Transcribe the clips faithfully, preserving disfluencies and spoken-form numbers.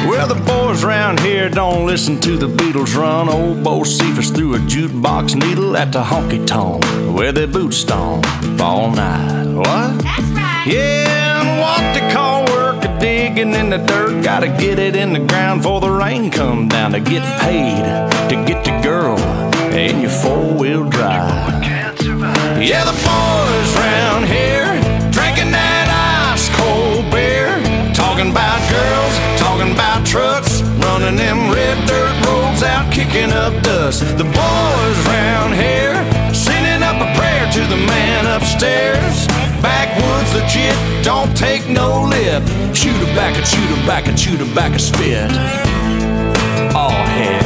Well, the boys round here don't listen to the Beatles run. Old Bo Cephas threw a jukebox needle at the honky-tonk where they boot stomp all night. What? That's right. Yeah, and what they call work a digging in the dirt. Gotta get it in the ground before the rain come down to get paid, to get the girl in your four-wheel drive. Yeah, the boys round here drinking that ice-cold beer, talking about girls, talking about trucks, running them red dirt roads out, kicking up dust. The boys round here sending up a prayer to the man upstairs. Backwoods legit, don't take no lip. Shoot her back and shoot her back and shoot her back a spit. Oh, heck.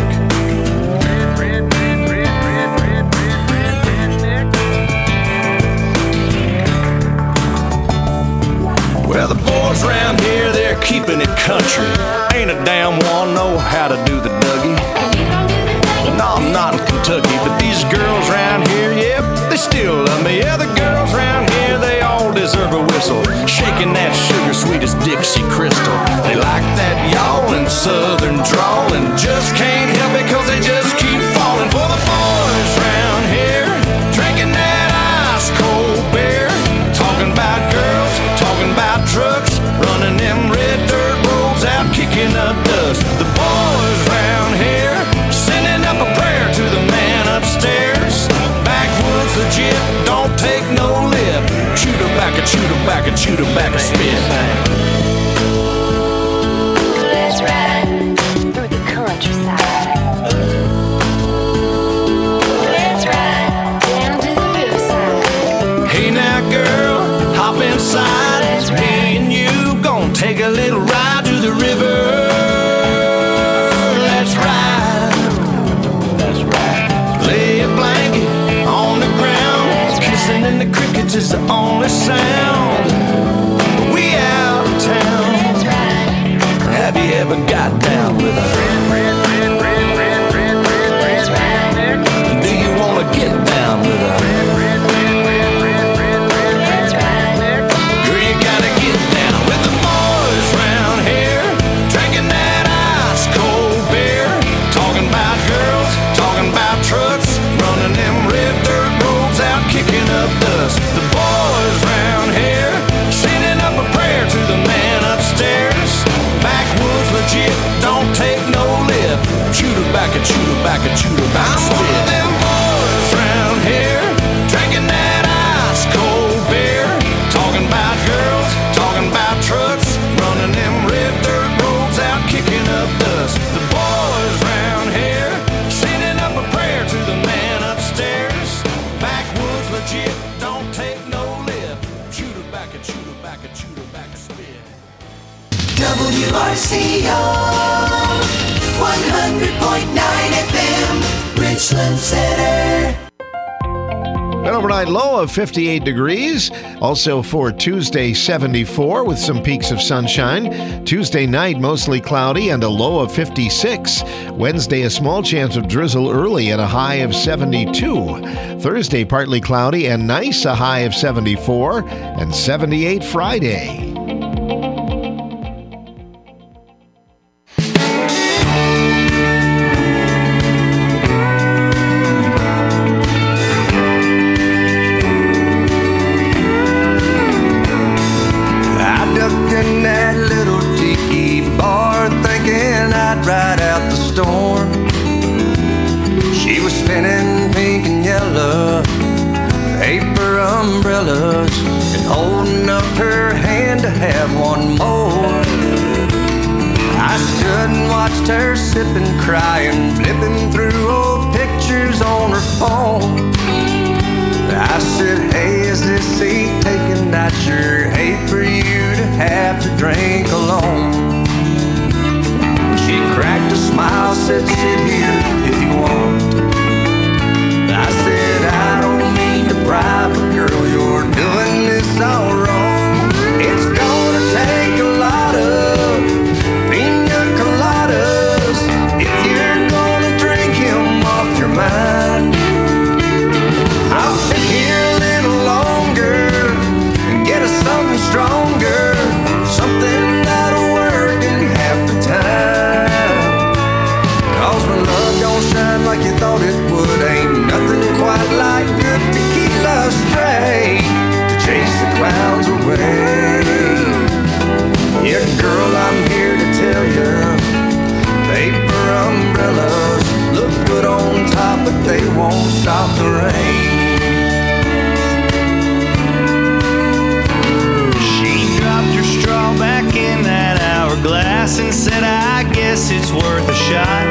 Well, the boys around here, they're keeping it country. Ain't a damn one know how to do the Dougie. No, I'm not in Kentucky, but these girls around here, yep, they still love me. Yeah, the girls around here, they all deserve a whistle, shaking that sugar sweet as Dixie Crystal. They like that yawling southern drawl and just can't help it 'cause they just keep falling for the boys around here, drinking that ice-cold beer, talking about girls, talking about trucks, running them red dirt roads out, kicking up dust. The boys round here sending up a prayer to the man upstairs. Backwoods legit, don't take no lip. Shoot her back and shoot her back and shoot her back a spit. Let's ride through the countryside. Let's ride down to the riverside. Hey now girl, hop inside. Me and you gon' take a little ride to the river. Let's ride. That's right. Lay a blanket on the ground. Kissing in the crickets is the only sound. We out of town. Have you ever got down with a Do you wanna get down with a Girl, you gotta get down with the boys round here, drinking that ice-cold beer, talking about girls, talking about trucks, running them red dirt roads out, kicking up dust. The boys round here sending up a prayer to the man upstairs. Backwoods legit, don't take no lip. Shoot her back and shoot her back and shoot her back. I'm one of them boys round here, drinking that ice-cold beer, talking about girls, talking about trucks, running them red dirt roads out, kicking up dust. The boys round here sending up a prayer to the man upstairs. Backwoods legit, don't take no lip. Shoot her back and shoot her back and shoot her back a spit. W R C O one hundred point nine F M, Richland Center. An overnight low of fifty-eight degrees. Also for Tuesday, seventy-four with some peaks of sunshine. Tuesday night, mostly cloudy and a low of fifty-six. Wednesday, a small chance of drizzle early and a high of seventy-two. Thursday, partly cloudy and nice, a high of seventy-four. And seventy-eight Friday. Ride out the storm. She was spinning pink and yellow paper umbrellas and holding up her hand to have one more. I stood and watched her sipping, crying, flipping through old pictures on her phone. I said, hey, is this seat taken? I'd sure hate for you to have to drink alone. She cracked a smile, said, sit here if you want. I said, I don't mean to bribe, but girl, you're doing this all wrong. It's gonna take a lot of pina coladas if you're gonna drink him off your mind. I'll sit here a little longer and get us something stronger, something that'll work in half the time. Girl, I'm here to tell you, paper umbrellas look good on top, but they won't stop the rain. She dropped her straw back in that hourglass and said, I guess it's worth a shot.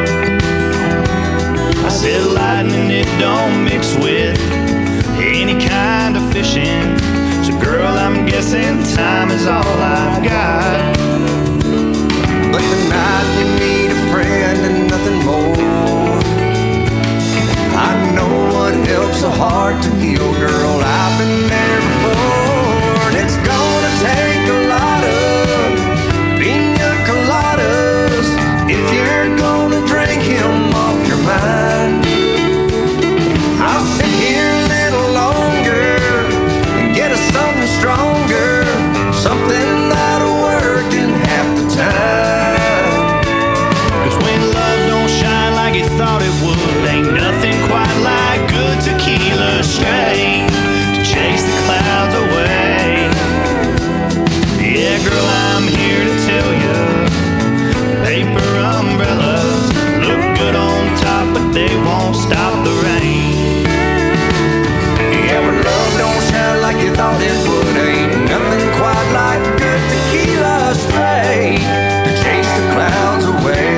I said, lightning, it don't mix with any kind of fishing. So girl, I'm guessing time is all I've got. But tonight you need a friend and nothing more. I know what helps a heart to heal, girl. I've been there before. And it's gonna take a lot of pina coladas if you're gonna drink him off your mind. I'll sit here a little longer and get us something stronger, something that'll work in half the time. Cause when love don't shine like it thought it would, ain't nothing quite like good tequila straight to chase the clouds away. Yeah, girl, I'm here to tell you, paper umbrellas look good on top, but they won't stop the rain. Yeah, when love don't shine like you thought it would, ain't nothing quite like good tequila straight to chase the clouds away.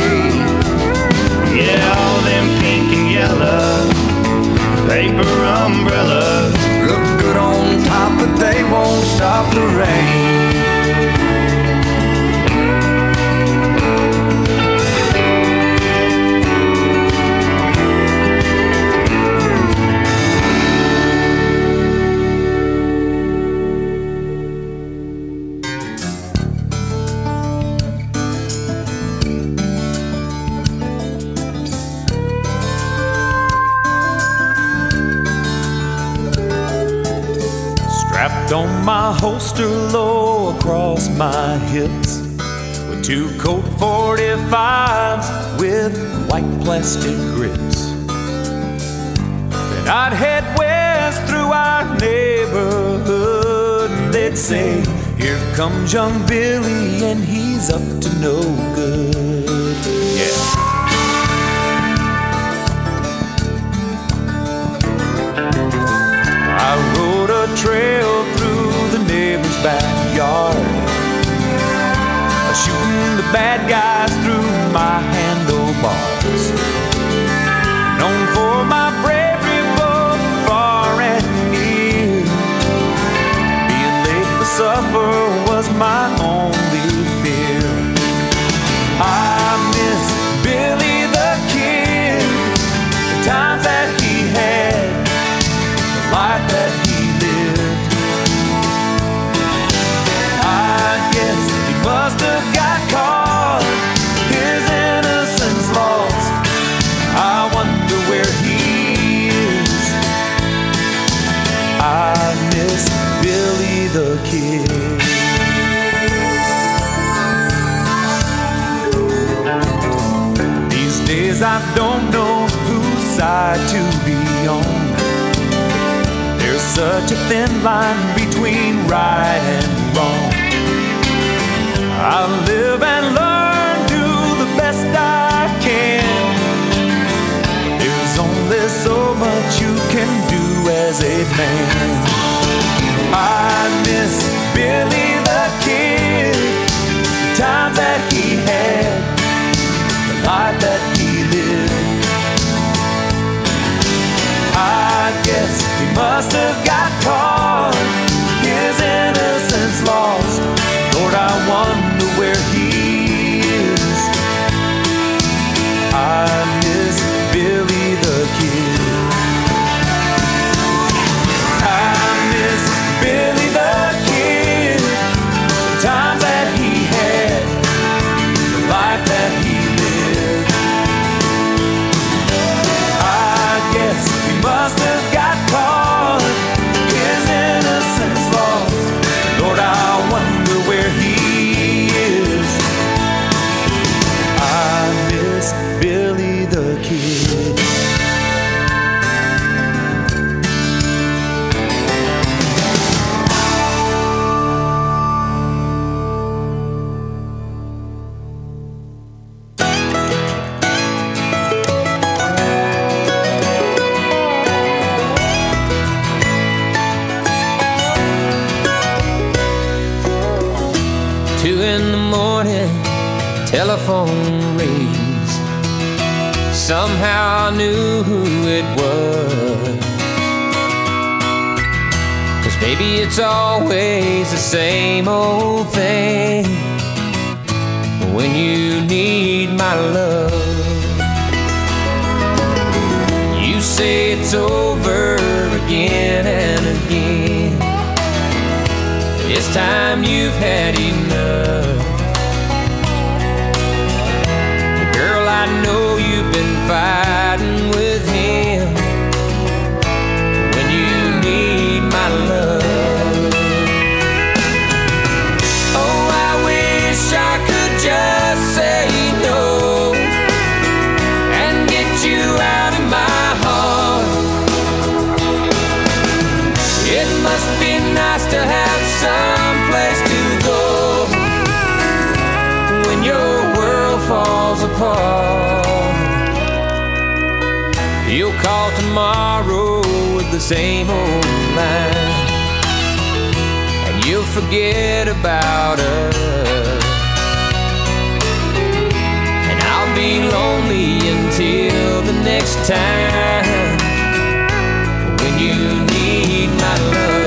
Yeah, all them pink and yellow paper umbrellas Look good on top, but they won't stop the rain. Strapped on my holster low across my hips with two Colt forty-fives with white plastic grips. Then I'd head west through our neighborhood and they'd say, here comes young Billy and he's up to no good. Yeah. I rode a trail through the neighbor's backyard, shooting the bad guys through my handlebars. Known for my bravery both far and near, being late for supper was my only fear. I miss Billy the Kid, the times that he had, life that he lived. I guess he must have got caught, his innocence lost. I wonder where he is. I miss Billy the Kid. These days I don't know whose side to be on. There's such a thin line between right and wrong. I live and learn, do the best I can. There's only so much you can do as a man. I miss Billy the Kid, the times that he had, the life that he lived. I guess he must have got caught, his innocence lost. Lord, I wonder where he is. I miss Billy the Kid. I miss Billy the Kid, the times that he had, the life that he lived. I guess he must have got caught, his innocence lost. Lord, I wonder where he is. telephone rings. Somehow I knew who it was. 'Cause baby, it's always the same old thing when you need my love. You say it's over again and again. This time you've had enough. Girl, I know you've been fighting with him when you need my love. Oh, I wish I could just say no and get you out of my heart. It must be nice to have some place to go when your world falls apart. He'll call tomorrow with the same old line, and you'll forget about us, and I'll be lonely until the next time when you need my love.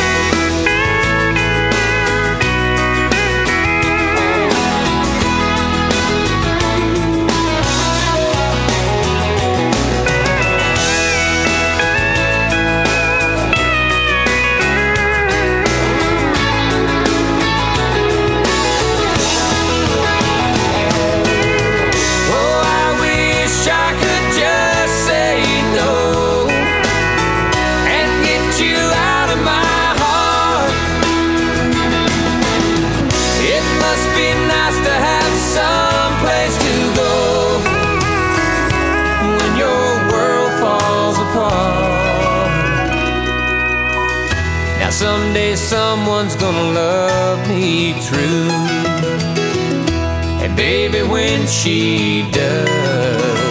Someday someone's gonna love me true, and baby, when she does,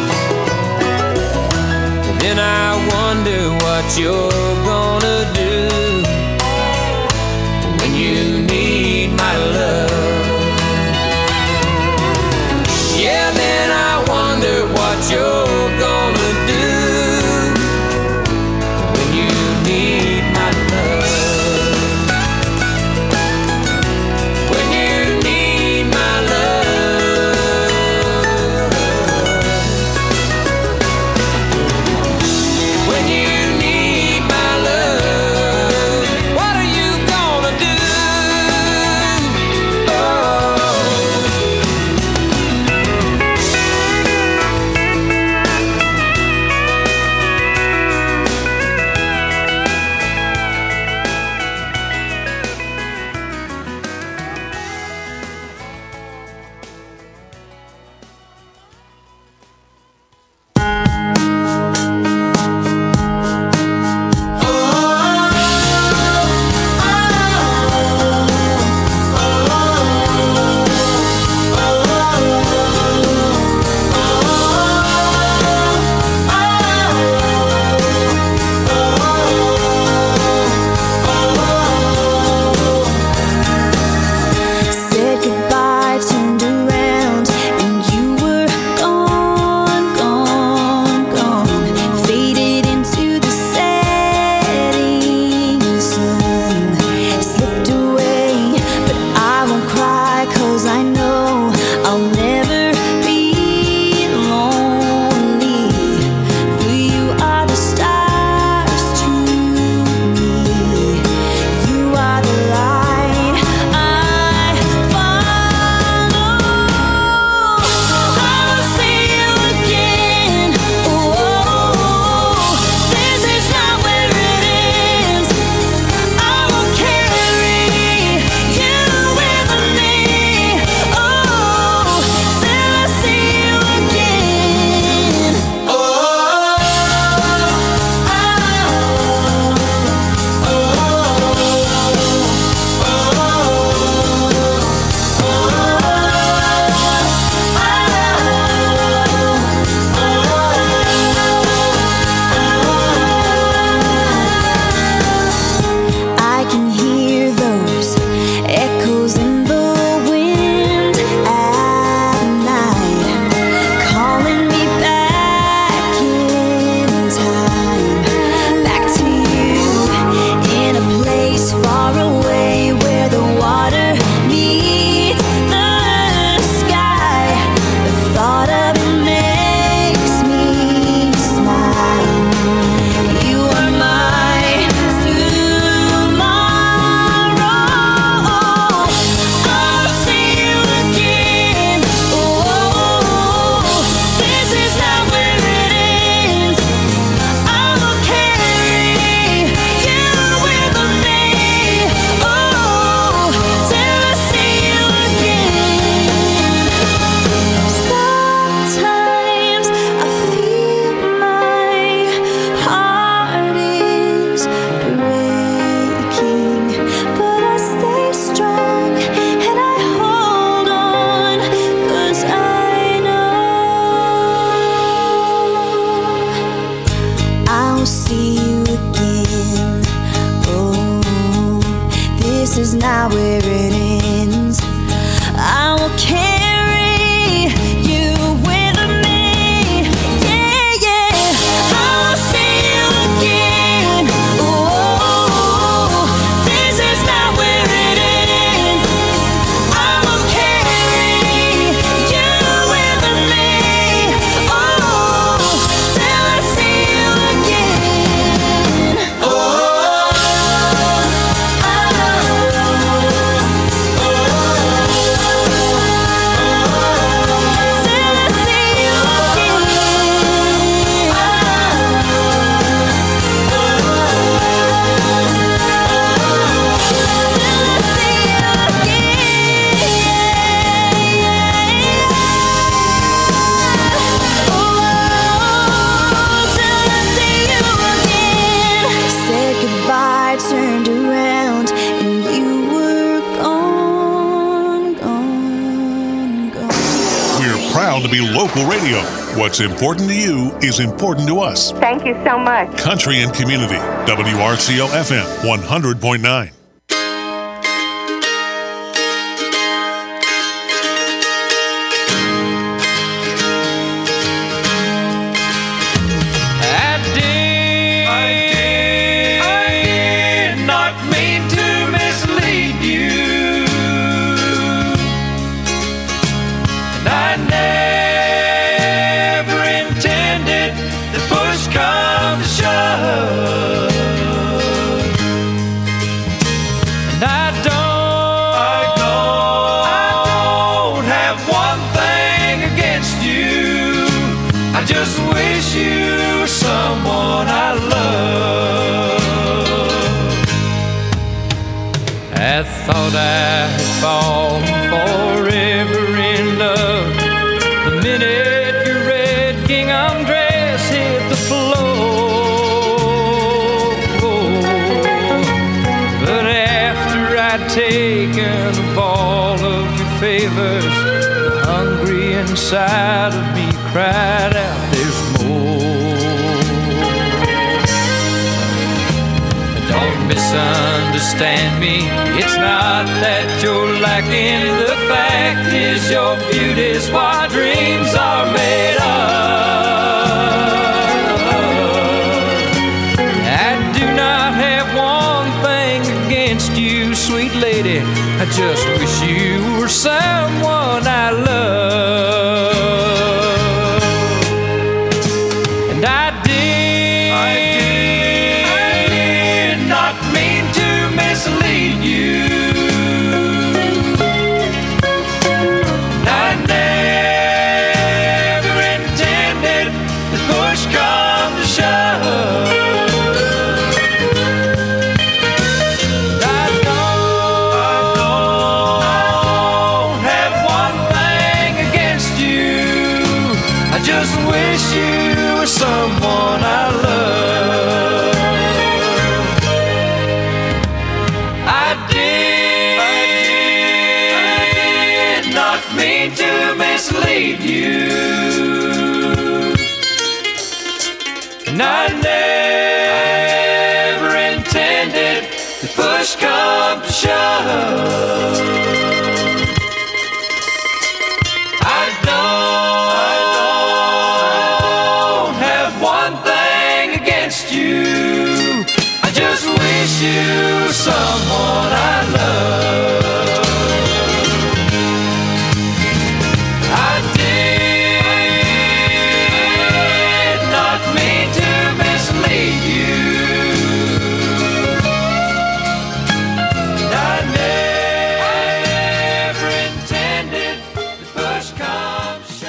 then I wonder what you're gonna do when you need my love. Yeah, then I wonder what you're gonna do when you need my love. When you need my Proud to be local radio. What's important to you is important to us. Thank you so much. Country and Community, W R C L F M one hundred point nine. Thought I had fallen forever in love the minute your red gingham dress hit the floor. But after I'd taken of all of your favors, the hungry inside of me cried out, there's more. Don't misunderstand me, it's not that you're lacking. The fact is your beauty's what dreams are made of. I do not have one thing against you, sweet lady. I just wish you were someone I love. And I did, I did not mean to mislead you. I never intended the push come to shove. I don't, I don't have one thing against you. I just wish you were someone I love. I did, I did not mean to mislead you. And I never intended to push come to shove. I don't, I don't have one thing against you. I just wish you were someone I love. I did not mean to mislead you. And I never intended to push come to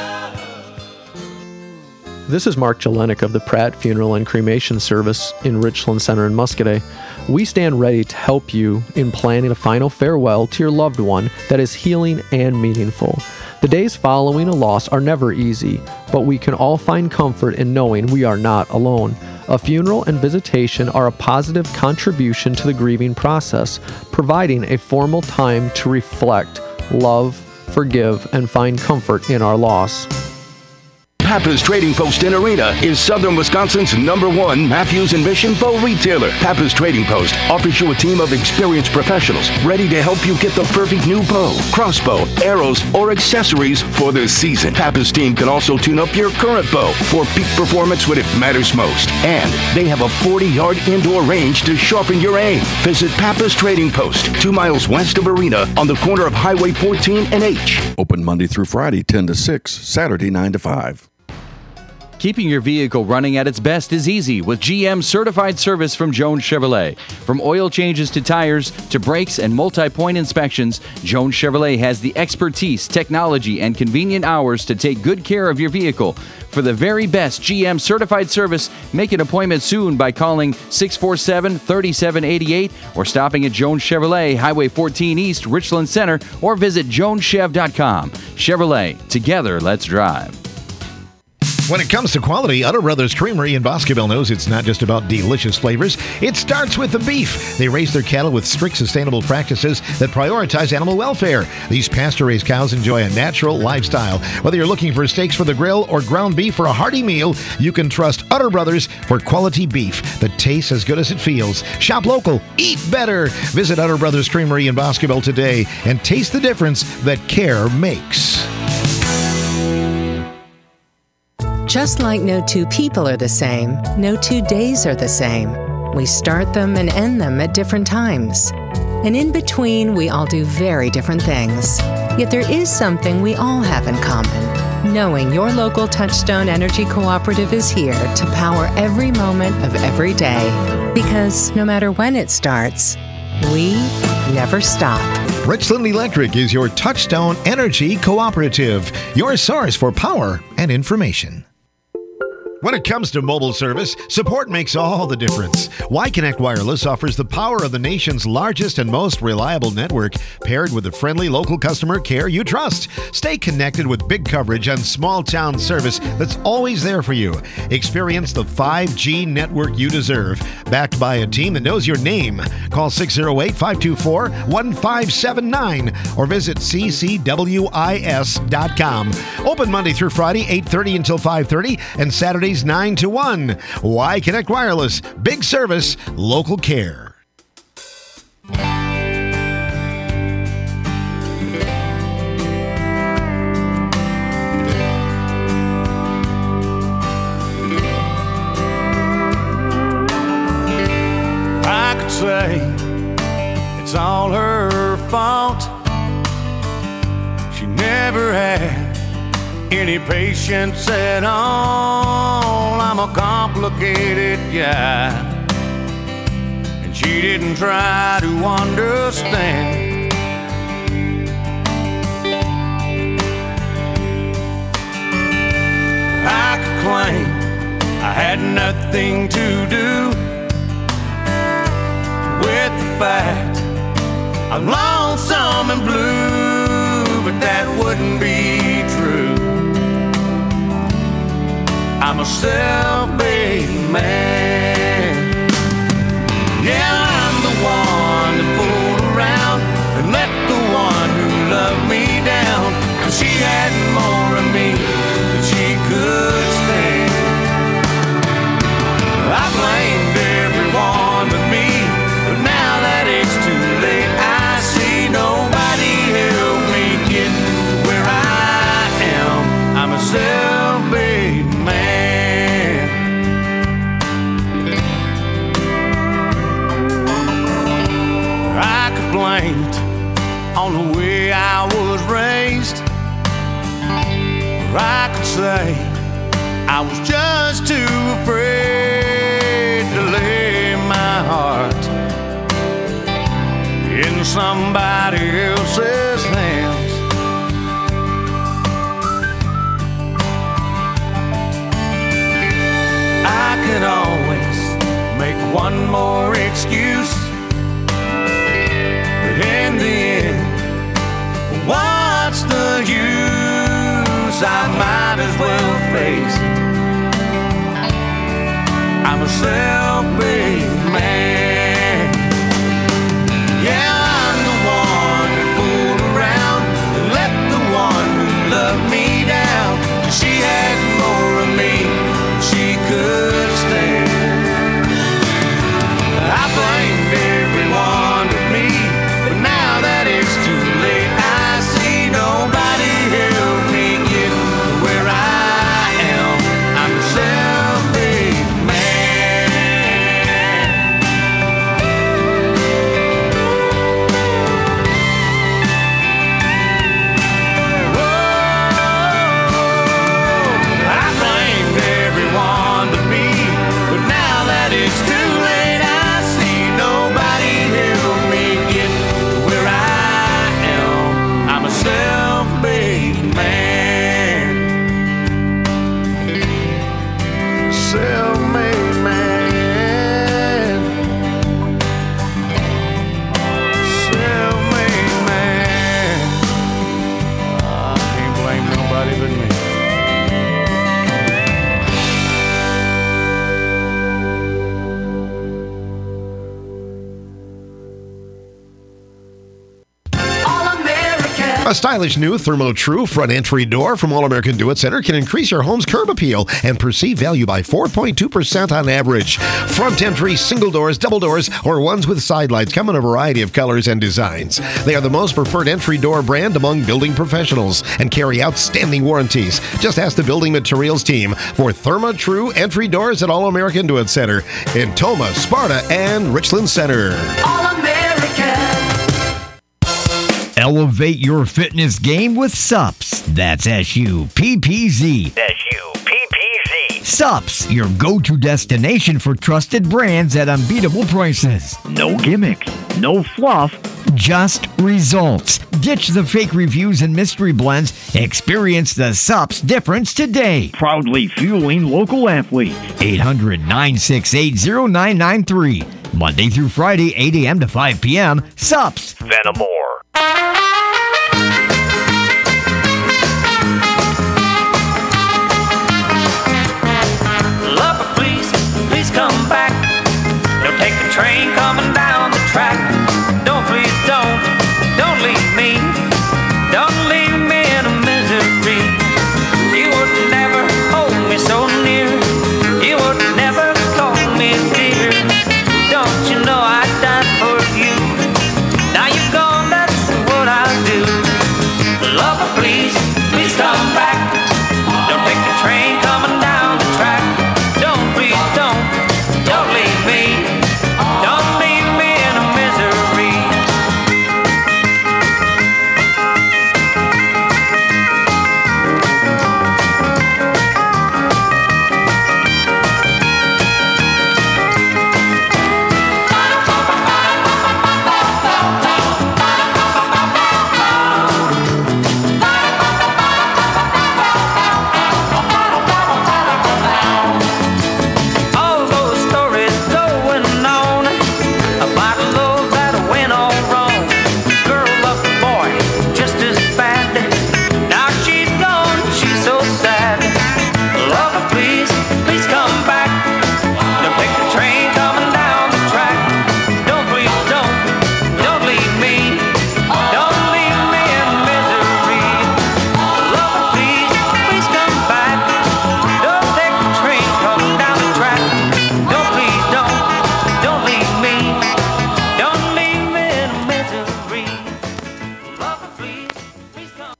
shove. This is Mark Jelenik of the Pratt Funeral and Cremation Service in Richland Center in Muscoda. We stand ready to help you in planning a final farewell to your loved one that is healing and meaningful. The days following a loss are never easy, but we can all find comfort in knowing we are not alone. A funeral and visitation are a positive contribution to the grieving process, providing a formal time to reflect, love, forgive, and find comfort in our loss. Pappas Trading Post in Arena is Southern Wisconsin's number one Matthews and Mission bow retailer. Pappas Trading Post offers you a team of experienced professionals ready to help you get the perfect new bow, crossbow, arrows, or accessories for this season. Pappas team can also tune up your current bow for peak performance when it matters most. And they have a forty-yard indoor range to sharpen your aim. Visit Pappas Trading Post, two miles west of Arena on the corner of Highway fourteen and H. Open Monday through Friday, ten to six, Saturday, nine to five. Keeping your vehicle running at its best is easy with G M certified service from Jones Chevrolet. From oil changes to tires to brakes and multi-point inspections, Jones Chevrolet has the expertise, technology, and convenient hours to take good care of your vehicle. For the very best G M certified service, make an appointment soon by calling six four seven, three seven eight eight or stopping at Jones Chevrolet, Highway fourteen East, Richland Center, or visit jones chev dot com. Chevrolet, together let's drive. When it comes to quality, Utter Brothers Creamery in Boscoville knows it's not just about delicious flavors. It starts with the beef. They raise their cattle with strict sustainable practices that prioritize animal welfare. These pasture-raised cows enjoy a natural lifestyle. Whether you're looking for steaks for the grill or ground beef for a hearty meal, you can trust Utter Brothers for quality beef that tastes as good as it feels. Shop local, eat better. Visit Utter Brothers Creamery in Boscoville today and taste the difference that care makes. Just like no two people are the same, no two days are the same. We start them and end them at different times. And in between, we all do very different things. Yet there is something we all have in common. Knowing your local Touchstone Energy Cooperative is here to power every moment of every day. Because no matter when it starts, we never stop. Richland Electric is your Touchstone Energy Cooperative, your source for power and information. When it comes to mobile service, support makes all the difference. Y-Connect Wireless offers the power of the nation's largest and most reliable network, paired with the friendly local customer care you trust. Stay connected with big coverage and small town service that's always there for you. Experience the five G network you deserve, backed by a team that knows your name. Call six oh eight, five two four, one five seven nine or visit c c w i s dot com. Open Monday through Friday, eight thirty until five thirty, and Saturday nine to one. Y-Connect Wireless. Big service, local care. I could say it's all her fault. She never had any patience at all. I'm a complicated guy, and she didn't try to understand. I could claim I had nothing to do with the fact I'm lonesome and blue, but that wouldn't be true. I'm a self-made man. Yeah, I'm the one that fooled around and let the one who loved me down, 'cause she had more of me than she could stand. I blamed everyone but me, but now that it's too late, I see nobody helped me get to where I am. I'm a self-made man. I could blame it on the way I was raised, or I could say I was just too afraid to lay my heart in somebody else's hands. I could always make one more excuse, but in the end, what's the use? I might as well face it. I'm a self-made man. Yeah, I'm the one that fooled around and let the one who loved me down, 'cause she had more of me than she could stand. I blamed everyone but me, but now that it's too late, I see nobody help me get to where I am. I'm a self-made man. A stylish new Thermo True front entry door from All American Do It Center can increase your home's curb appeal and perceived value by four point two percent on average. Front entry, single doors, double doors, or ones with side lights come in a variety of colors and designs. They are the most preferred entry door brand among building professionals and carry outstanding warranties. Just ask the building materials team for Thermo True entry doors at All American Do It Center in Toma, Sparta, and Richland Center. All American. Elevate your fitness game with S U P S. That's S U P P Z. S U P P Z. S U P S, your go-to destination for trusted brands at unbeatable prices. No gimmicks, no fluff, just results. Ditch the fake reviews and mystery blends. Experience the S U P S difference today. Proudly fueling local athletes. eight hundred, nine six eight, zero nine nine three. Monday through Friday, eight a.m. to five p.m. S U P S. Vanamore. Lover, please, please come back. Don't take the train coming down the track. Don't, please don't, don't leave me. Don't leave me in a misery. You would never hold me so near. You would never call me dear. Don't you know I'd die for you? Now you're gone, that's what I'll do. Lover, please, please come back. Don't take the train coming down the track. Don't, please don't, don't leave me. Don't leave me in a misery. All those stories going on about love that went all wrong. Girl loved the boy just as bad. Now she's gone, she's so sad. Lover, please, please come back. Don't take the train coming down the track. Don't, please don't, don't leave me. Don't leave me in misery. Lover, please, please come back. Don't take the train coming down the track. Don't, please don't, don't leave me. Don't leave me in misery. Lover, please, please come.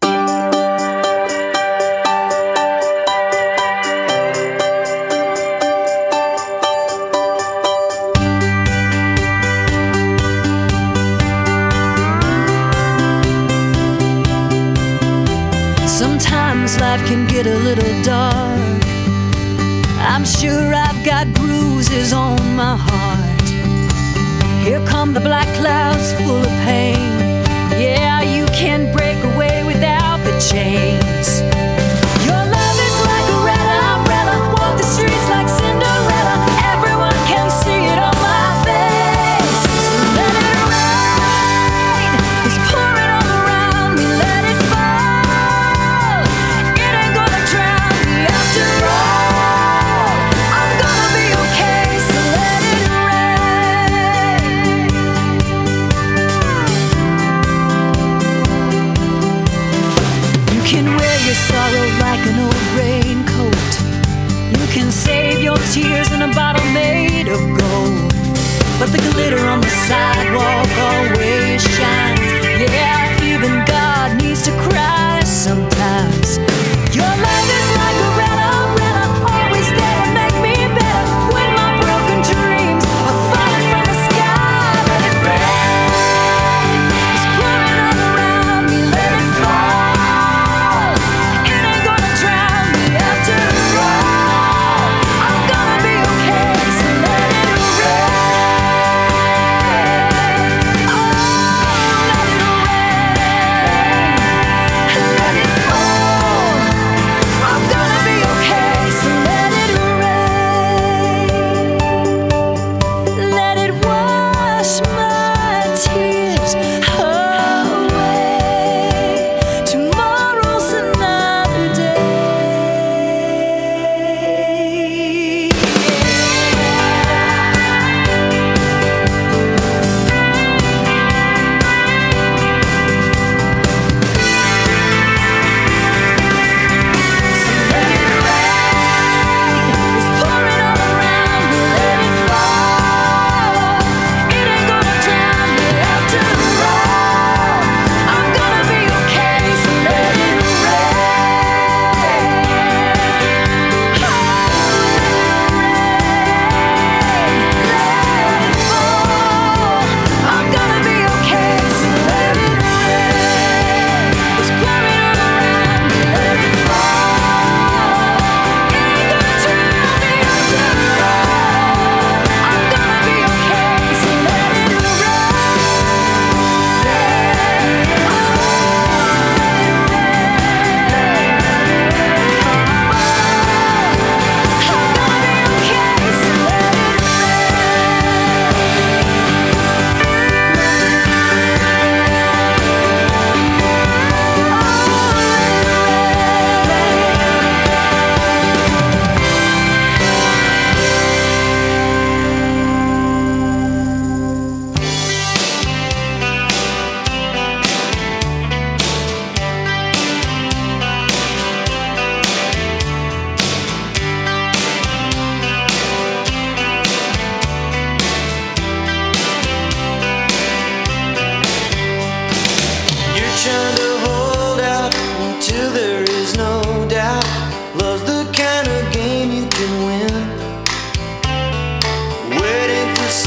Sometimes life can get a little dark. I'm sure I've got bruises on my heart. Here come the black clouds full of pain. Yeah, you can break away without the chains. Your love is like a red umbrella. Walk the streets like Cinderella. Everyone can see it on my face. So let it rain. It's pouring all around me. Let it fall. It ain't gonna drown me after all. I'm gonna be okay. So let it rain. You can wear your sorrow like an old raincoat. You can save your tears in a bottle made of gold. But the glitter on the sidewalk always shines. Yeah, even God needs to cry sometimes. Your love is like a red umbrella, always there to make me better. When my broken dreams are falling from the sky, let it rain. It's pouring all around me, let it fall. It ain't gonna drown me after all. I'm gonna be okay, so let it rain. Oh, let it rain.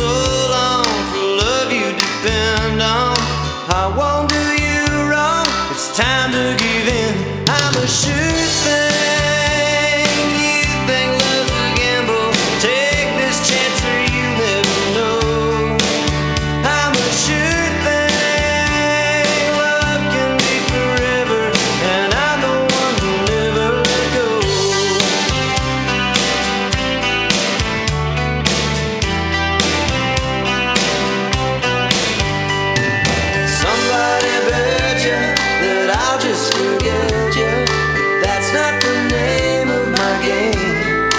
so long for love you depend on. I won't do you wrong, it's time to give in. I'm a sure thing. You think love's a gamble, take this chance or you never know. I'm a sure thing. Love can be forever, and I'm the one who never let go. Somebody bet you that I'll just forget you. That's not the name of my game.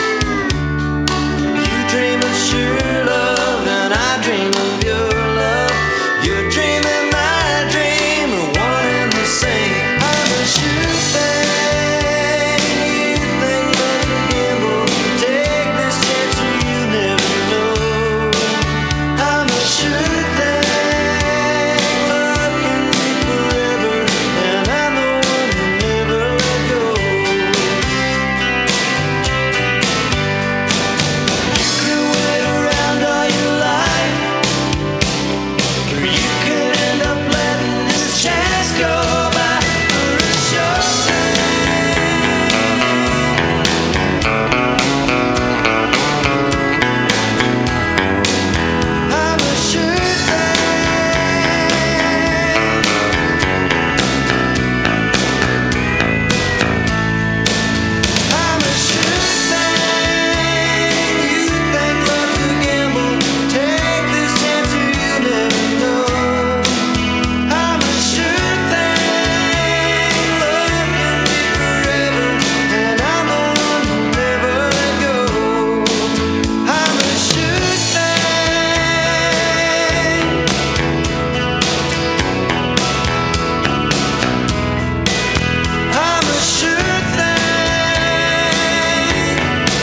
You dream of sure love, and I dream of your love. You're dreaming my dream, one and the same. I'm a sure thing. You think love's a gamble, take this chance or you never know. I'm a sure thing. Love can be forever, and I'm the one who never let go. You can wait around all your life, or you could end up letting this chance go by for a short I'm a sure thing. I'm a sure thing. You think love's a gamble, take this chance or you never know. I'm a sure thing. Love can be forever, and I'm the one who never let go. I'm a sure thing. I'm a sure thing.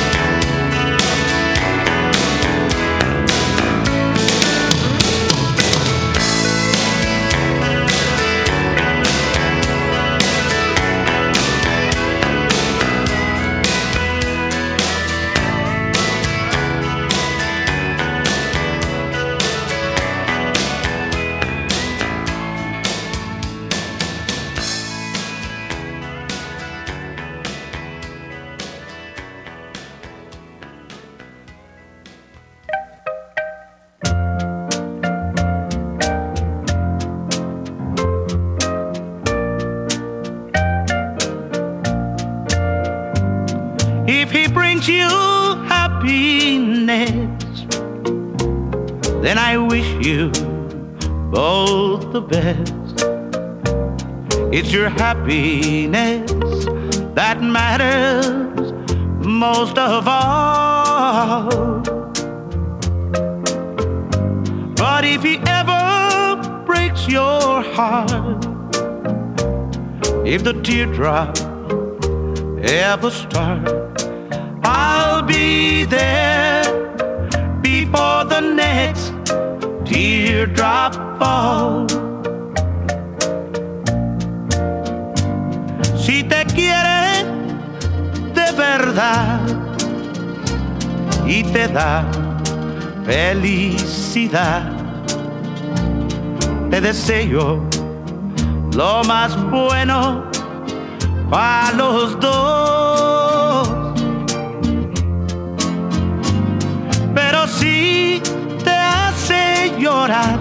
If he brings you happiness, then I wish you both the best. It's your happiness that matters most of all. But if he ever breaks your heart, if the teardrop ever start, I'll be there before the next teardrop falls. Si te quiere de verdad y te da felicidad, te deseo lo más bueno para los dos. Pero si te hace llorar,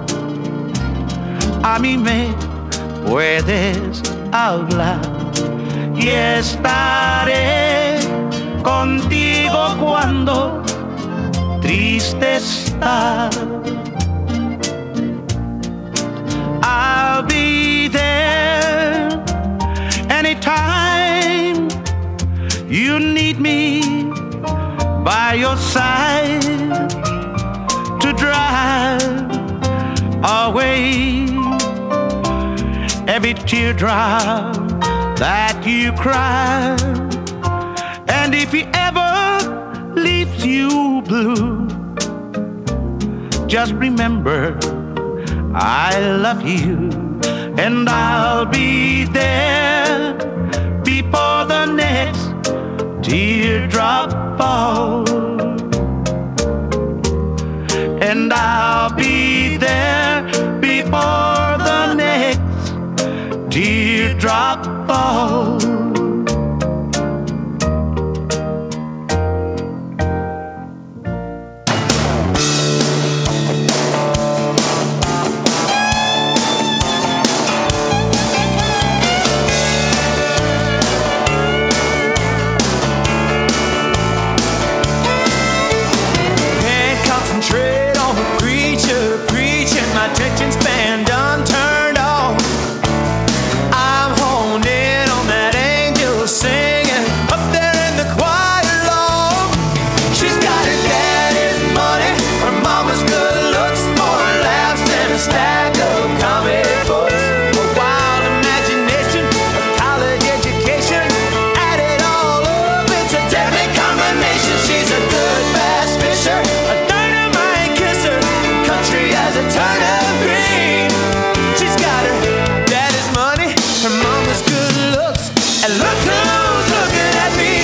a mí me puedes hablar y estaré contigo cuando triste estás. I'll be there anytime you need me by your side to drive away every teardrop that you cry. And if he ever leaves you blue, just remember I love you, and I'll be there before the next teardrop falls. And and look who's looking at me.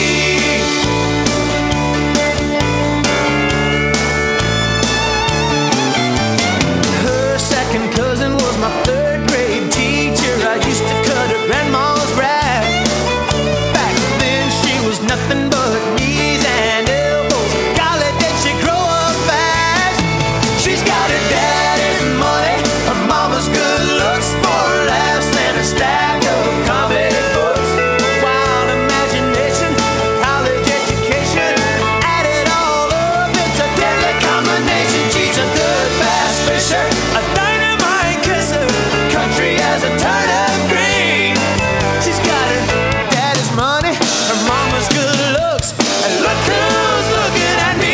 Her second cousin was my third grade teacher. I used to cut her grandma's grass. Back then she was nothing but knees and elbows. Golly, did she grow up fast. She's got her daddy's money, her mama's good looks, more laughs than a stack of comedy books. Wild imagination, college education, add it all up, it's a deadly combination. She's a good bass fisher, a dynamite kisser, country as a turnip green. She's got her daddy's money, her mama's good looks, and look who's looking at me.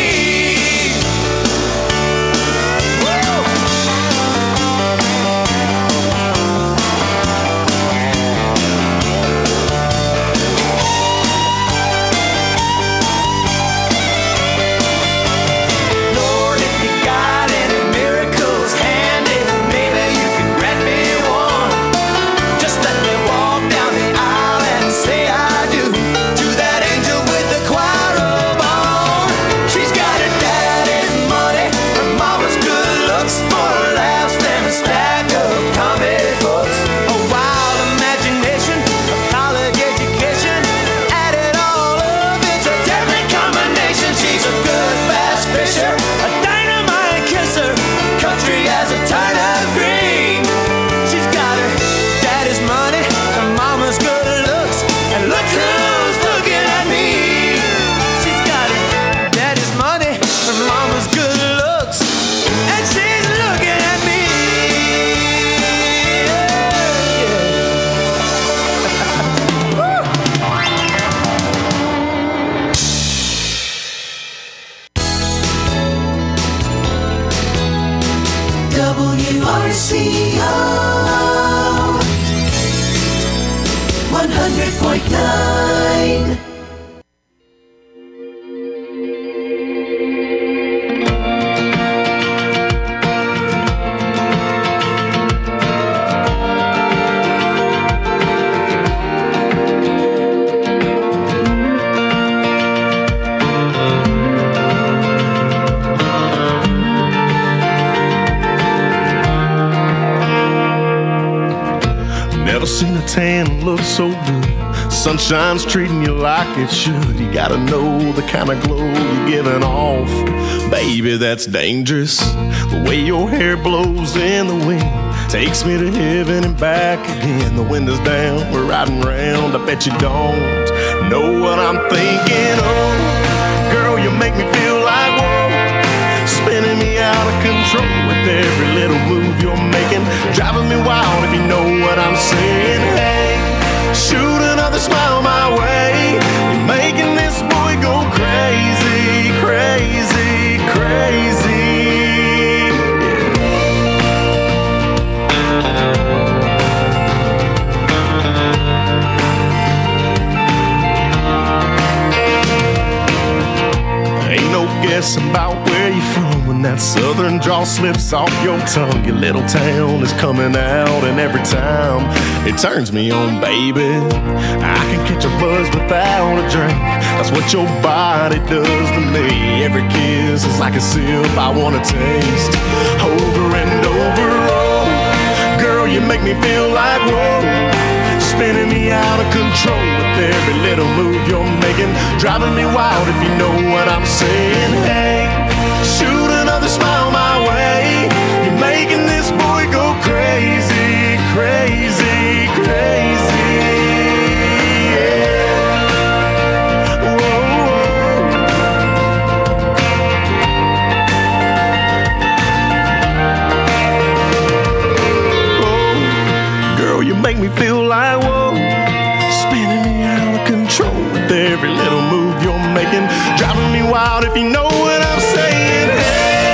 Lord, if you got any miracles handy, maybe you can grant me one. Just let me walk down the aisle and say I do to that angel with the choir robe on. She's got her daddy's money, her mama's good looks, more laughs than a stack of comedy books. A wild imagination, a college education, add it all up, it's a deadly combination. She's a good bass fisher, a dynamite kisser, country as a turnip green. She's got her daddy's money, her mama's good looks, and look who's looking at me. She's got her daddy's money, her mama's good looks, and she's looking at me. W R C O one hundred point nine. Never seen a tan look so good. Sunshine's treating you like it should. You gotta know the kind of glow you're giving off. Baby, that's dangerous. The way your hair blows in the wind takes me to heaven and back again. The windows down, we're riding round. I bet you don't know what I'm thinking of. Girl, you make me feel like whoa, spinning me out of control with every little move you're making, driving me wild if you know what I'm saying. Hey, shoot another smile my way. You're making this boy go crazy, crazy, crazy. Ain't no guessing about where you're from when that southern drawl slips off your tongue. Your little town is coming out, and every time it turns me on, baby. I can catch a buzz without a drink. That's what your body does to me. Every kiss is like a sip I wanna taste over and over. Oh, girl, you make me feel like whoa, spinning me out of control with every little move you're making, driving me wild if you know what I'm saying. Hey, shoot another smile my way. You're making this boy go crazy, crazy, crazy. Yeah. Whoa. Oh, girl, you make me feel like whoa, spinning me out of control with every little move you're making, driving me wild if you know what I'm saying. Hey.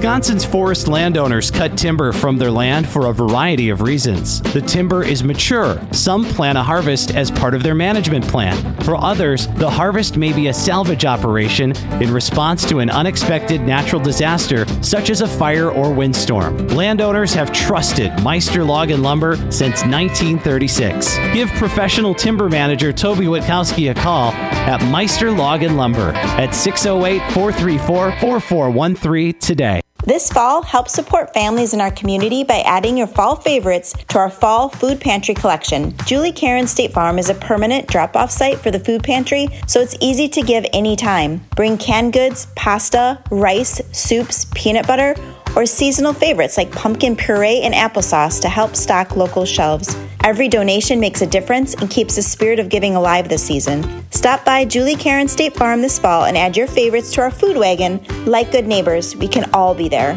Wisconsin's forest landowners cut timber from their land for a variety of reasons. The timber is mature. Some plan a harvest as part of their management plan. For others, the harvest may be a salvage operation in response to an unexpected natural disaster, such as a fire or windstorm. Landowners have trusted Meister Log and Lumber since nineteen thirty-six. Give professional timber manager Toby Witkowski a call at Meister Log and Lumber at six oh eight, four three four, four four one three today. This fall, help support families in our community by adding your fall favorites to our fall food pantry collection. Julie Karen State Farm is a permanent drop-off site for the food pantry, so it's easy to give anytime. Bring canned goods, pasta, rice, soups, peanut butter, or seasonal favorites like pumpkin puree and applesauce to help stock local shelves. Every donation makes a difference and keeps the spirit of giving alive this season. Stop by Julie Karen State Farm this fall and add your favorites to our food wagon. Like good neighbors, we can all be there.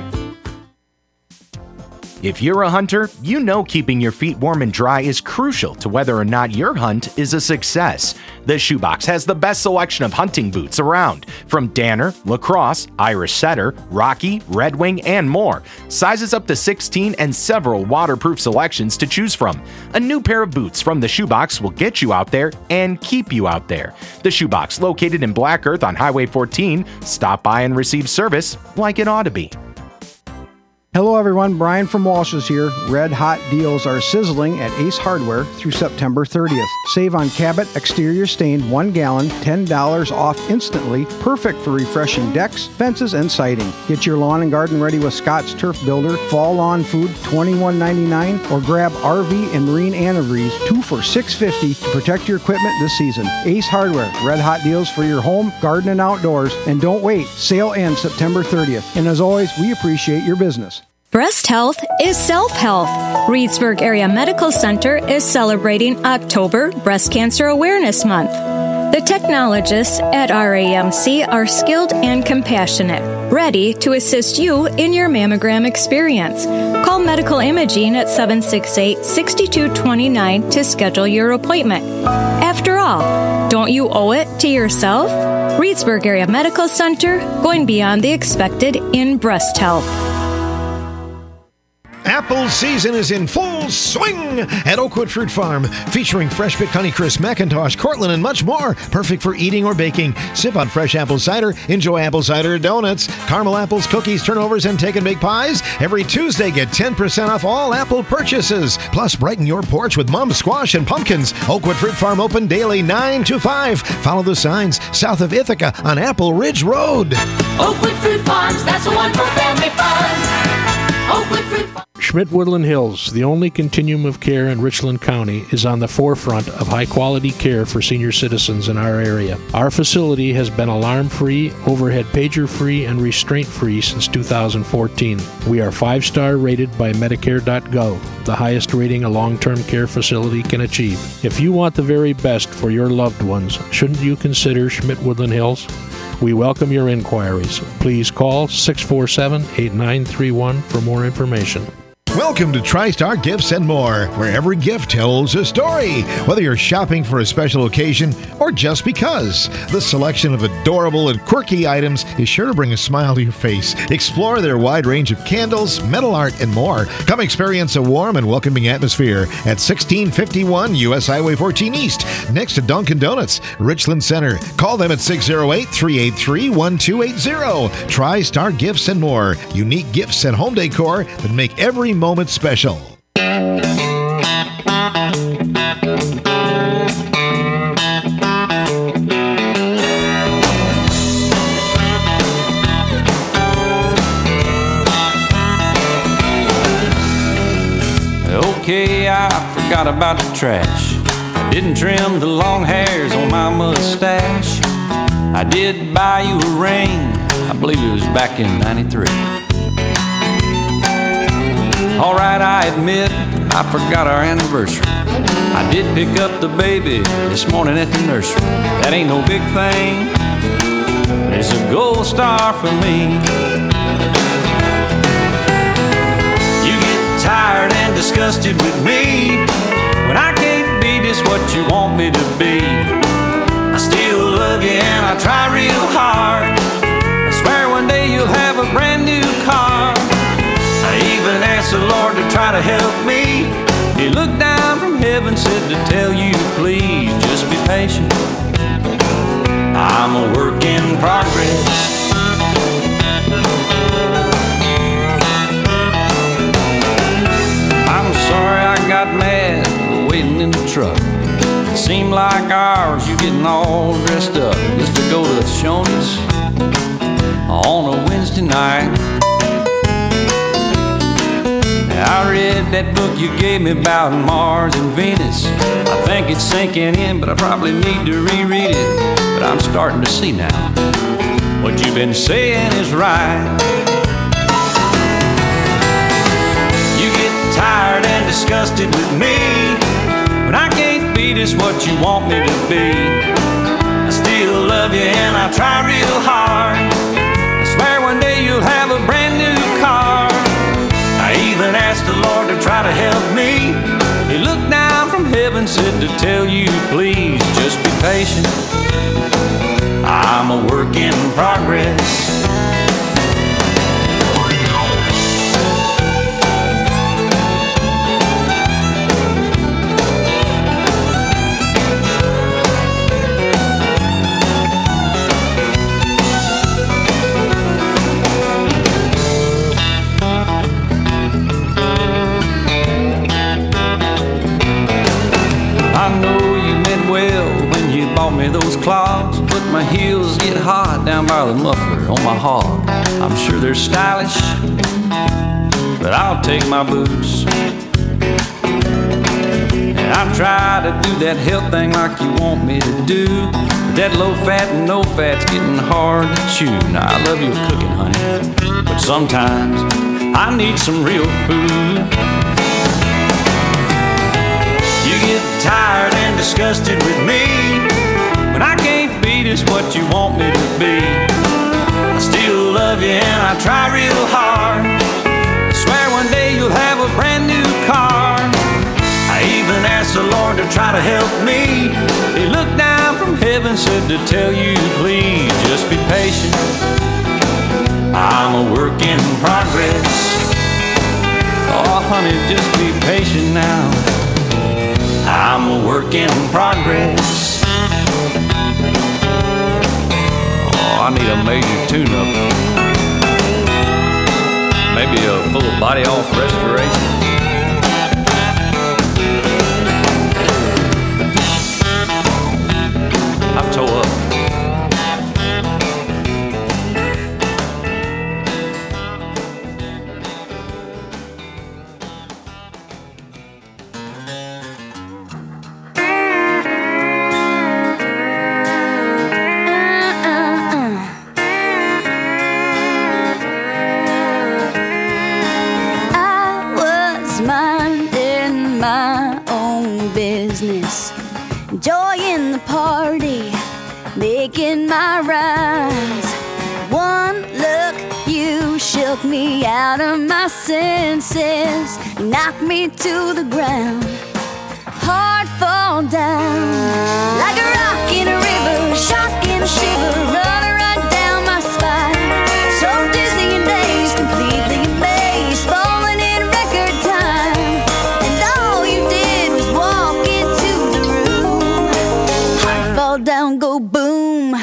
If you're a hunter, you know keeping your feet warm and dry is crucial to whether or not your hunt is a success. The Shoebox has the best selection of hunting boots around, from Danner, Lacrosse, Irish Setter, Rocky, Red Wing, and more. Sizes up to sixteen and several waterproof selections to choose from. A new pair of boots from the Shoebox will get you out there and keep you out there. The Shoebox, located in Black Earth on Highway fourteen. Stop by and receive service like it ought to be. Hello everyone, Brian from Walsh's here. Red hot deals are sizzling at Ace Hardware through September thirtieth. Save on Cabot exterior stain one gallon, ten dollars off instantly. Perfect for refreshing decks, fences, and siding. Get your lawn and garden ready with Scott's Turf Builder Fall Lawn Food twenty-one ninety-nine, or grab R V and Marine Antifreeze two for six fifty to protect your equipment this season. Ace Hardware, red hot deals for your home, garden, and outdoors. And don't wait, sale ends September thirtieth. And as always, we appreciate your business. Breast health is self-health. Reedsburg Area Medical Center is celebrating October Breast Cancer Awareness Month. The technologists at R A M C are skilled and compassionate, ready to assist you in your mammogram experience. Call Medical Imaging at seven six eight, six two two nine to schedule your appointment. After all, don't you owe it to yourself? Reedsburg Area Medical Center, going beyond the expected in breast health. Apple season is in full swing at Oakwood Fruit Farm, featuring fresh picked Honeycrisp, McIntosh, Cortland, and much more. Perfect for eating or baking. Sip on fresh apple cider. Enjoy apple cider donuts, caramel apples, cookies, turnovers, and take and bake pies. Every Tuesday, get ten percent off all apple purchases. Plus, brighten your porch with mum squash and pumpkins. Oakwood Fruit Farm open daily nine to five. Follow the signs south of Ithaca on Apple Ridge Road. Oakwood Fruit Farms, that's the one for family fun. Oakwood Fruit Farms. Schmidt Woodland Hills, the only continuum of care in Richland County, is on the forefront of high-quality care for senior citizens in our area. Our facility has been alarm-free, overhead pager-free, and restraint-free since two thousand fourteen. We are five-star rated by Medicare dot gov, the highest rating a long-term care facility can achieve. If you want the very best for your loved ones, shouldn't you consider Schmidt Woodland Hills? We welcome your inquiries. Please call six four seven, eight nine three one for more information. Welcome to TriStar Gifts and More, where every gift tells a story. Whether you're shopping for a special occasion or just because, the selection of adorable and quirky items is sure to bring a smile to your face. Explore their wide range of candles, metal art, and more. Come experience a warm and welcoming atmosphere at sixteen fifty-one U S Highway fourteen East, next to Dunkin' Donuts, Richland Center. Call them at six oh eight, three eight three, one two eight zero. TriStar Gifts and More. Unique gifts and home decor that make every moment special. Okay, I forgot about the trash. I didn't trim the long hairs on my mustache. I did buy you a ring, I believe it was back in ninety-three. Alright, I admit, I forgot our anniversary. I did pick up the baby this morning at the nursery. That ain't no big thing, it's a gold star for me. You get tired and disgusted with me when I can't be just what you want me to be. I still love you and I try real hard. I swear one day you'll have a brand new car. help me. He looked down from heaven, said to tell you, please just be patient. I'm a work in progress. I'm sorry I got mad waiting in the truck. It seemed like hours, you getting all dressed up just to go to Shoney's on a Wednesday night. I read that book you gave me about Mars and Venus. I think it's sinking in, but I probably need to reread it. But I'm starting to see now what you've been saying is right. You get tired and disgusted with me when I can't be just what you want me to be. I still love you and I try real hard. I swear one day you'll have a brand new car. I even asked the Lord to try to help me. He looked down from heaven, said to tell you, please just be patient. I'm a work in progress. I know you meant well when you bought me those clogs, but my heels get hot down by the muffler on my hog. I'm sure they're stylish, but I'll take my boots. And I try to do that health thing like you want me to do, but that low fat and no fat's getting hard to chew. Now I love your cooking, honey, but sometimes I need some real food. You get tired and disgusted with me when I can't be just what you want me to be. I still love you and I try real hard. I swear one day you'll have a brand new car. I even asked the Lord to try to help me. He looked down from heaven, said to tell you, please just be patient. I'm a work in progress. Oh honey, just be patient now. I'm a work in progress. Oh, I need a major tune-up. Maybe a full body-off restoration. I'm tore up. Enjoying the party, making my rounds. One look, you shook me out of my senses. You knocked me to the ground, heart fall down. Like a rock in a river, shock and a shiver, running right down my spine. So dizzy and dazed, completely amazed, falling in record time. And all you did was walk into the room, heart fall down, go boom.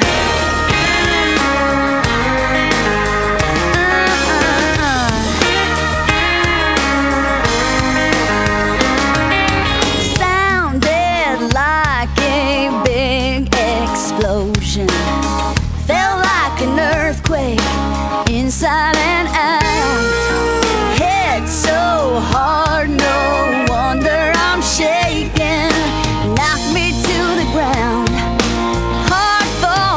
Inside and out, head so hard, no wonder I'm shaking. Knock me to the ground, heart fall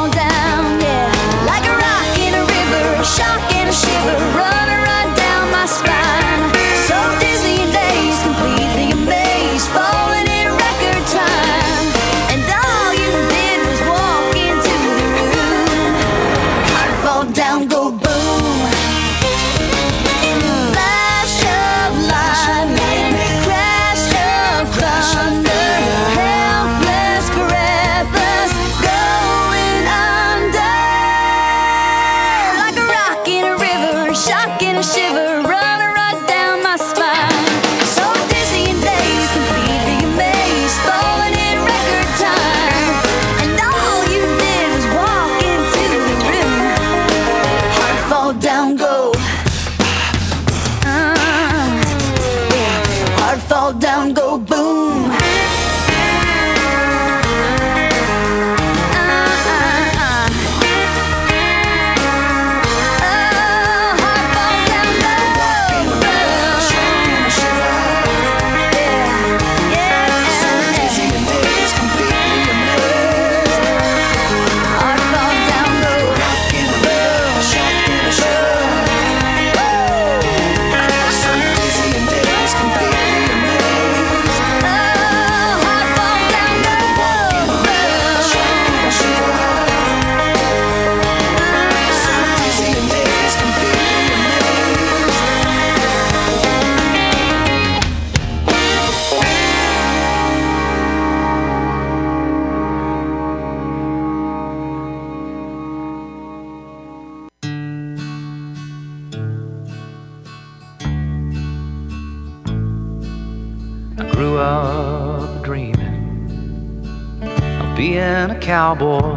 up dreaming of being a cowboy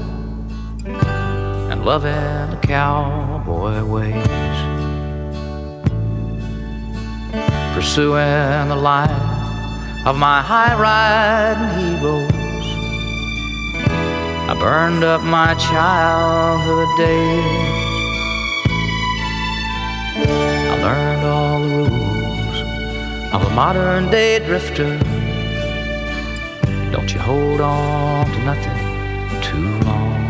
and loving the cowboy ways, pursuing the life of my high-riding heroes. I burned up my childhood days. I learned all the rules of a modern-day drifter. Don't you hold on to nothing too long.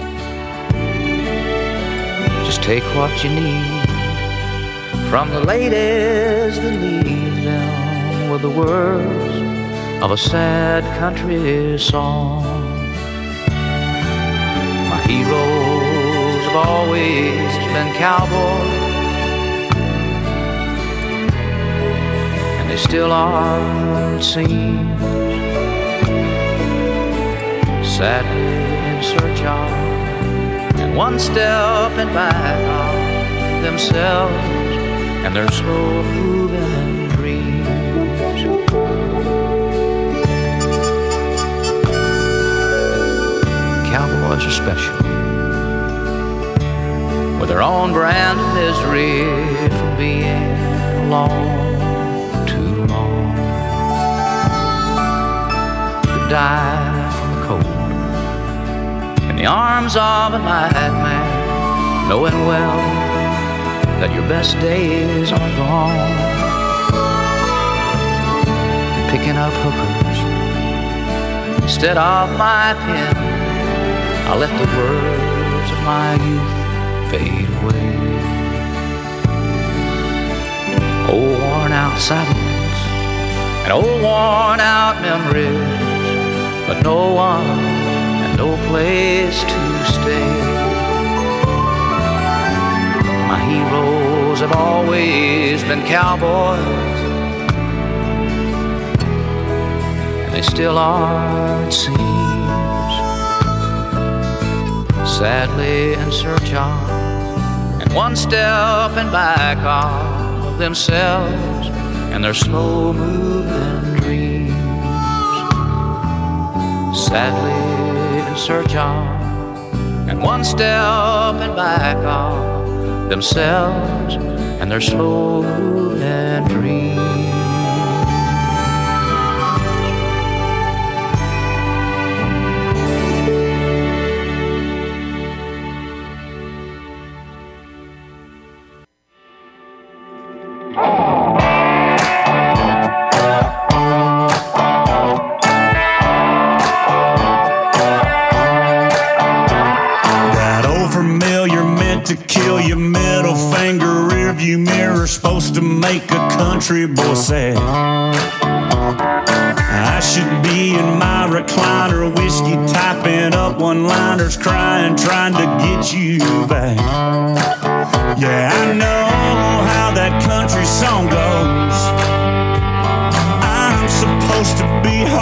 Just take what you need from the ladies that leave them with the words of a sad country song. My heroes have always been cowboys, and they still are, it seems, sadly in search of, and one step and back of themselves and their slow moving dreams. Cowboys are special, with their own brand of misery from being alone too long. Could die from the cold in the arms of a madman, knowing well that your best days are gone. Picking up hookers instead of my pen, I let the words of my youth fade away. Old worn out saddles and old worn out memories, but no one and no place to stay. My heroes have always been cowboys, and they still are, it seems, sadly in search of, and one step and back of themselves and their slow moving dreams. Sadly in search of, and one step and back of themselves and their slow moving dreams. Supposed to make a country boy sad. I should be in my recliner, whiskey typing up one-liners, crying, trying to get you back. Yeah, I know how that country song goes. I'm supposed to be